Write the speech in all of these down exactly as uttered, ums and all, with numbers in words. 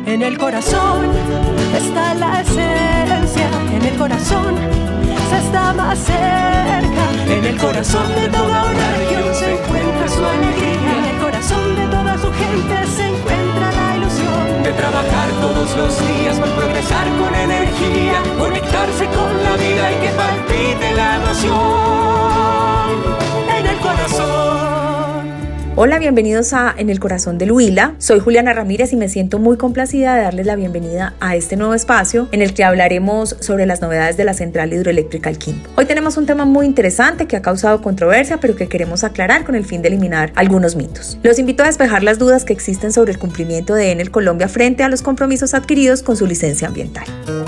En el corazón está la esencia, en el corazón se está más cerca. En el corazón de toda una región se encuentra su alegría. En el corazón de toda su gente se encuentra la ilusión de trabajar todos los días por progresar con energía, conectarse con la vida y que palpite la emoción. En el corazón. Hola, bienvenidos a En el Corazón del Huila. Soy Juliana Ramírez y me siento muy complacida de darles la bienvenida a este nuevo espacio en el que hablaremos sobre las novedades de la Central Hidroeléctrica El Quimbo. Hoy tenemos un tema muy interesante que ha causado controversia, pero que queremos aclarar con el fin de eliminar algunos mitos. Los invito a despejar las dudas que existen sobre el cumplimiento de Enel Colombia frente a los compromisos adquiridos con su licencia ambiental.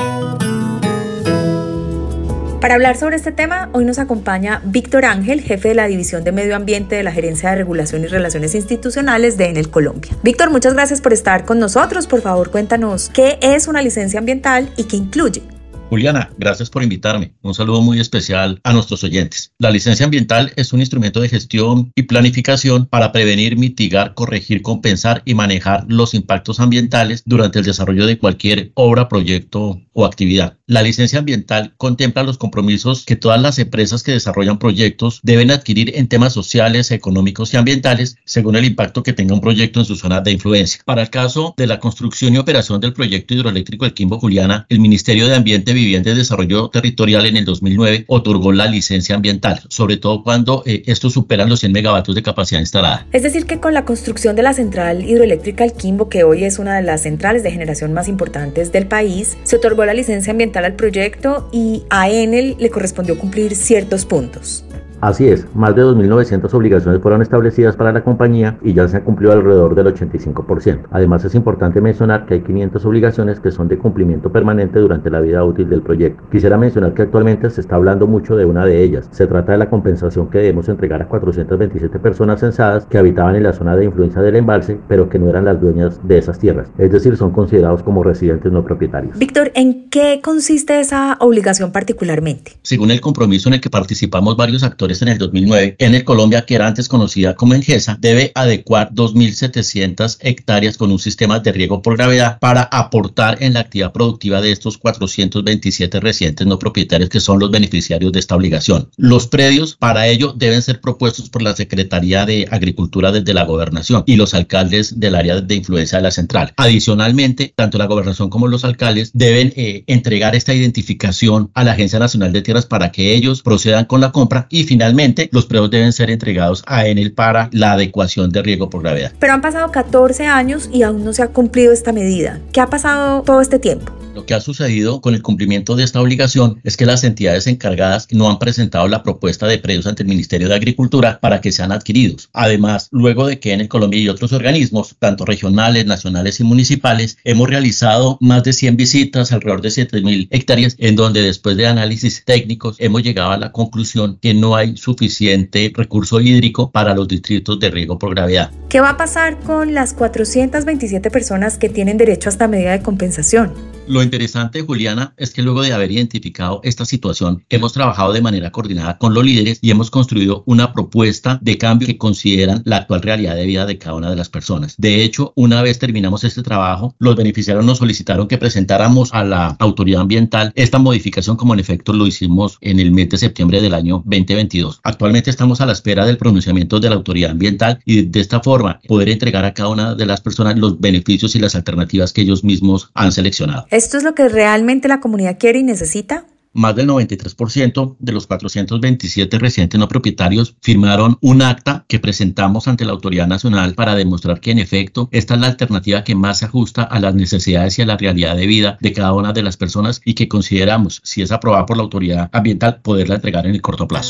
Para hablar sobre este tema, hoy nos acompaña Víctor Ángel, jefe de la División de Medio Ambiente de la Gerencia de Regulación y Relaciones Institucionales de Enel Colombia. Víctor, muchas gracias por estar con nosotros. Por favor, cuéntanos qué es una licencia ambiental y qué incluye. Juliana, gracias por invitarme. Un saludo muy especial a nuestros oyentes. La licencia ambiental es un instrumento de gestión y planificación para prevenir, mitigar, corregir, compensar y manejar los impactos ambientales durante el desarrollo de cualquier obra, proyecto o actividad. La licencia ambiental contempla los compromisos que todas las empresas que desarrollan proyectos deben adquirir en temas sociales, económicos y ambientales según el impacto que tenga un proyecto en su zona de influencia. Para el caso de la construcción y operación del proyecto hidroeléctrico El Quimbo, Juliana, el Ministerio de Ambiente, Vivienda y Desarrollo Territorial en el dos mil nueve otorgó la licencia ambiental, sobre todo cuando eh, estos superan los cien megavatios de capacidad instalada. Es decir, que con la construcción de la Central Hidroeléctrica El Quimbo, que hoy es una de las centrales de generación más importantes del país, se otorgó la licencia ambiental al proyecto y a Enel le correspondió cumplir ciertos puntos. Así es, más de dos mil novecientas obligaciones fueron establecidas para la compañía y ya se ha cumplido alrededor del ochenta y cinco por ciento. Además, es importante mencionar que hay quinientas obligaciones que son de cumplimiento permanente durante la vida útil del proyecto. Quisiera mencionar que actualmente se está hablando mucho de una de ellas. Se trata de la compensación que debemos entregar a cuatrocientas veintisiete personas censadas que habitaban en la zona de influencia del embalse, pero que no eran las dueñas de esas tierras. Es decir, son considerados como residentes no propietarios. Víctor, ¿en qué consiste esa obligación particularmente? Según el compromiso en el que participamos varios actores en el dos mil nueve, Enel Colombia, que era antes conocida como Engesa, debe adecuar dos mil setecientas hectáreas con un sistema de riego por gravedad para aportar en la actividad productiva de estos cuatrocientos veintisiete residentes no propietarios que son los beneficiarios de esta obligación. Los predios para ello deben ser propuestos por la Secretaría de Agricultura desde la Gobernación y los alcaldes del área de influencia de la central. Adicionalmente, tanto la Gobernación como los alcaldes deben eh, entregar esta identificación a la Agencia Nacional de Tierras para que ellos procedan con la compra y finalmente Finalmente, los predios deben ser entregados a Enel para la adecuación de riego por gravedad. Pero han pasado catorce años y aún no se ha cumplido esta medida. ¿Qué ha pasado todo este tiempo? Lo que ha sucedido con el cumplimiento de esta obligación es que las entidades encargadas no han presentado la propuesta de predios ante el Ministerio de Agricultura para que sean adquiridos. Además, luego de que Enel Colombia y otros organismos, tanto regionales, nacionales y municipales, hemos realizado más de cien visitas, alrededor de siete mil hectáreas, en donde después de análisis técnicos hemos llegado a la conclusión que no hay suficiente recurso hídrico para los distritos de riego por gravedad. ¿Qué va a pasar con las cuatrocientas veintisiete personas que tienen derecho a esta medida de compensación? Lo interesante, Juliana, es que luego de haber identificado esta situación, hemos trabajado de manera coordinada con los líderes y hemos construido una propuesta de cambio que consideran la actual realidad de vida de cada una de las personas. De hecho, una vez terminamos este trabajo, los beneficiarios nos solicitaron que presentáramos a la autoridad ambiental esta modificación, como en efecto lo hicimos en el mes de septiembre del año veinte veintidós. Actualmente estamos a la espera del pronunciamiento de la autoridad ambiental y de esta forma poder entregar a cada una de las personas los beneficios y las alternativas que ellos mismos han seleccionado. ¿Esto es lo que realmente la comunidad quiere y necesita? Más del noventa y tres por ciento de los cuatrocientos veintisiete residentes no propietarios firmaron un acta que presentamos ante la Autoridad Nacional para demostrar que en efecto esta es la alternativa que más se ajusta a las necesidades y a la realidad de vida de cada una de las personas y que consideramos, si es aprobada por la Autoridad Ambiental, poderla entregar en el corto plazo.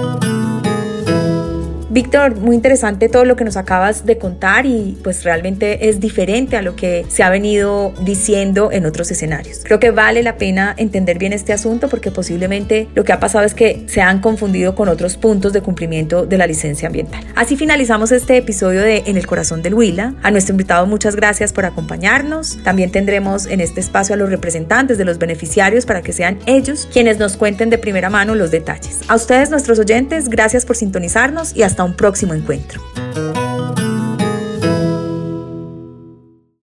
Víctor, muy interesante todo lo que nos acabas de contar y pues realmente es diferente a lo que se ha venido diciendo en otros escenarios. Creo que vale la pena entender bien este asunto porque posiblemente lo que ha pasado es que se han confundido con otros puntos de cumplimiento de la licencia ambiental. Así finalizamos este episodio de En el Corazón del Huila. A nuestro invitado muchas gracias por acompañarnos. También tendremos en este espacio a los representantes de los beneficiarios para que sean ellos quienes nos cuenten de primera mano los detalles. A ustedes, nuestros oyentes, gracias por sintonizarnos y hasta un próximo encuentro.